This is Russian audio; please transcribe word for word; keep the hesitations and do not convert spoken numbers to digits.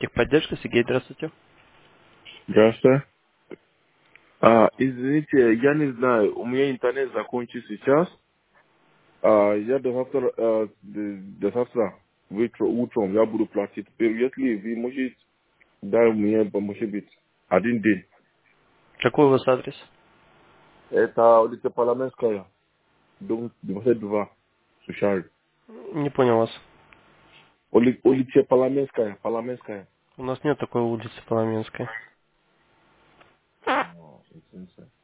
Техподдержка, Сергей, здравствуйте. Здравствуйте. А, извините, я не знаю, у меня интернет закончится сейчас. А, я до завтра, а, до, до завтра вечер- утром я буду платить. Теперь, если вы можете дать мне, может быть, один день. Какой у вас адрес? Это улица Парламентская, дом двадцать два, Сушарь. Не понял вас. Ули- Улица Парламентская, Парламентская. У нас нет такой улицы Коломенской. О, извините.